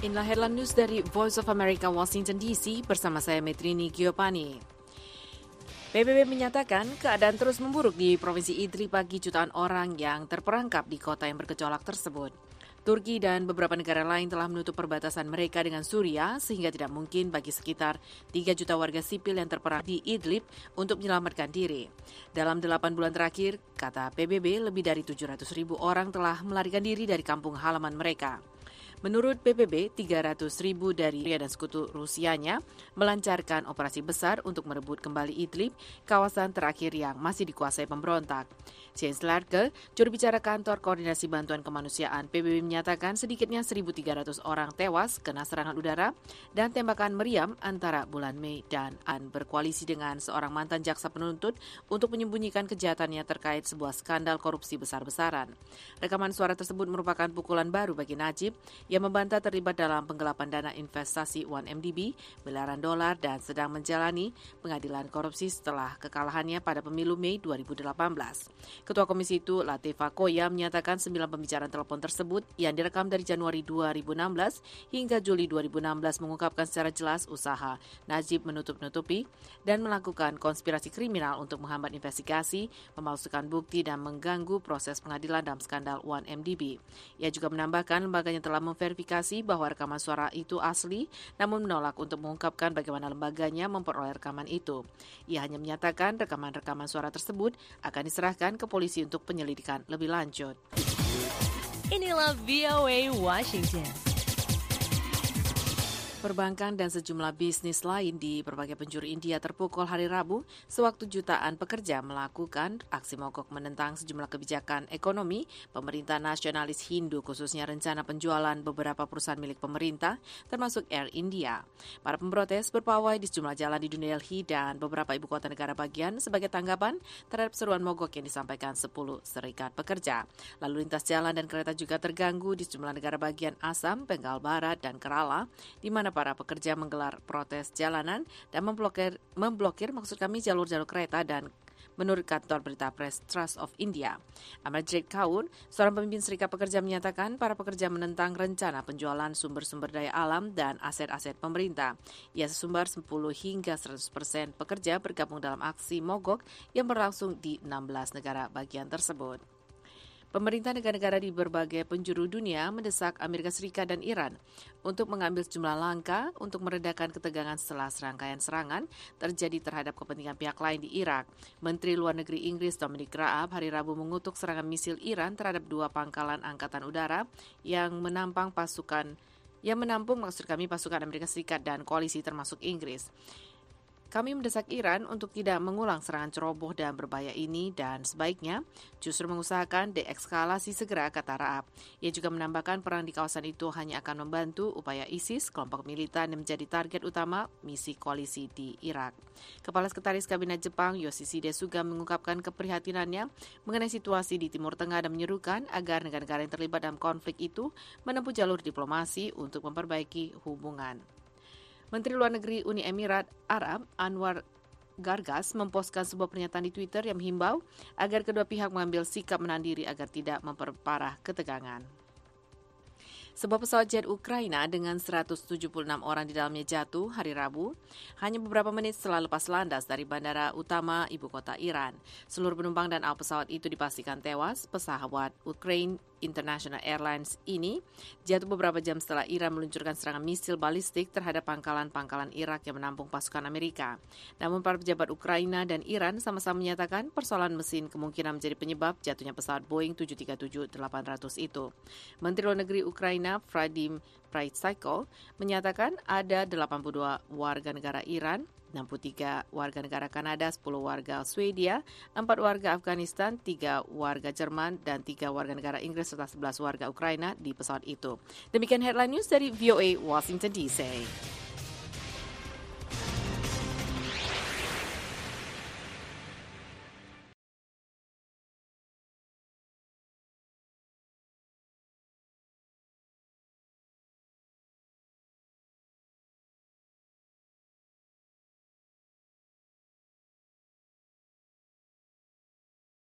Inilah headline news dari Voice of America Washington DC bersama saya Metrini Giopani. PBB menyatakan keadaan terus memburuk di Provinsi Idlib bagi jutaan orang yang terperangkap di kota yang bergejolak tersebut. Turki dan beberapa negara lain telah menutup perbatasan mereka dengan Suriah sehingga tidak mungkin bagi sekitar 3 juta warga sipil yang terperangkap di Idlib untuk menyelamatkan diri. Dalam 8 bulan terakhir, kata PBB, lebih dari 700.000 orang telah melarikan diri dari kampung halaman mereka. Menurut PBB, 300.000 dari Rusia dan sekutu Rusianya melancarkan operasi besar untuk merebut kembali Idlib, kawasan terakhir yang masih dikuasai pemberontak. Jens Larke, juru bicara kantor koordinasi bantuan kemanusiaan PBB menyatakan sedikitnya 1.300 orang tewas kena serangan udara dan tembakan meriam antara bulan Mei dan berkoalisi dengan seorang mantan jaksa penuntut untuk menyembunyikan kejahatannya terkait sebuah skandal korupsi besar-besaran. Rekaman suara tersebut merupakan pukulan baru bagi Najib yang membantah terlibat dalam penggelapan dana investasi 1MDB, miliaran dolar dan sedang menjalani pengadilan korupsi setelah kekalahannya pada pemilu Mei 2018. Ketua Komisi itu, Latifa Koya, menyatakan 9 pembicaraan telepon tersebut yang direkam dari Januari 2016 hingga Juli 2016 mengungkapkan secara jelas usaha Najib menutup-nutupi dan melakukan konspirasi kriminal untuk menghambat investigasi, memalsukan bukti dan mengganggu proses pengadilan dalam skandal 1MDB. Ia juga menambahkan lembaganya telah verifikasi bahwa rekaman suara itu asli, namun menolak untuk mengungkapkan bagaimana lembaganya memperoleh rekaman itu. Ia hanya menyatakan rekaman-rekaman suara tersebut akan diserahkan ke polisi untuk penyelidikan lebih lanjut. Inilah VOA Washington. Perbankan dan sejumlah bisnis lain di berbagai penjuru India terpukul hari Rabu sewaktu jutaan pekerja melakukan aksi mogok menentang sejumlah kebijakan ekonomi pemerintah nasionalis Hindu, khususnya rencana penjualan beberapa perusahaan milik pemerintah, termasuk Air India. Para pemprotes berpawai di sejumlah jalan di New Delhi dan beberapa ibu kota negara bagian sebagai tanggapan terhadap seruan mogok yang disampaikan 10 serikat pekerja. Lalu lintas jalan dan kereta juga terganggu di sejumlah negara bagian Assam, Bengal Barat, dan Kerala, di mana para pekerja menggelar protes jalanan dan memblokir jalur-jalur kereta dan menurut kantor berita Press Trust of India. Amarjit Kaur, seorang pemimpin serikat pekerja, menyatakan para pekerja menentang rencana penjualan sumber-sumber daya alam dan aset-aset pemerintah. Ia sesumbar 10 hingga 100% pekerja bergabung dalam aksi mogok yang berlangsung di 16 negara bagian tersebut. Pemerintah negara-negara di berbagai penjuru dunia mendesak Amerika Serikat dan Iran untuk mengambil sejumlah langkah untuk meredakan ketegangan setelah serangkaian serangan terjadi terhadap kepentingan pihak lain di Irak. Menteri Luar Negeri Inggris Dominic Raab hari Rabu mengutuk serangan misil Iran terhadap 2 pangkalan angkatan udara yang menampung pasukan Amerika Serikat dan koalisi termasuk Inggris. Kami mendesak Iran untuk tidak mengulang serangan ceroboh dan berbahaya ini dan sebaiknya justru mengusahakan deeskalasi segera, kata Raab. Ia juga menambahkan perang di kawasan itu hanya akan membantu upaya ISIS, kelompok militan yang menjadi target utama misi koalisi di Irak. Kepala Sekretaris Kabinet Jepang Yoshihide Suga mengungkapkan keprihatinannya mengenai situasi di Timur Tengah dan menyerukan agar negara-negara yang terlibat dalam konflik itu menempuh jalur diplomasi untuk memperbaiki hubungan. Menteri Luar Negeri Uni Emirat Arab Anwar Gargas memposkan sebuah pernyataan di Twitter yang menghimbau agar kedua pihak mengambil sikap menahan diri agar tidak memperparah ketegangan. Sebuah pesawat jet Ukraina dengan 176 orang di dalamnya jatuh hari Rabu, hanya beberapa menit setelah lepas landas dari bandara utama ibu kota Iran. Seluruh penumpang dan awak pesawat itu dipastikan tewas. Pesawat Ukraine International Airlines ini jatuh beberapa jam setelah Iran meluncurkan serangan misil balistik terhadap pangkalan-pangkalan Irak yang menampung pasukan Amerika. Namun para pejabat Ukraina dan Iran sama-sama menyatakan persoalan mesin kemungkinan menjadi penyebab jatuhnya pesawat Boeing 737-800 itu. Menteri Luar Negeri Ukraina Vadim Prystaiko menyatakan ada 82 warga negara Iran, 63 warga negara Kanada, 10 warga Swedia, 4 warga Afghanistan, 3 warga Jerman, dan 3 warga negara Inggris serta 11 warga Ukraina di pesawat itu. Demikian headline news dari VOA Washington DC.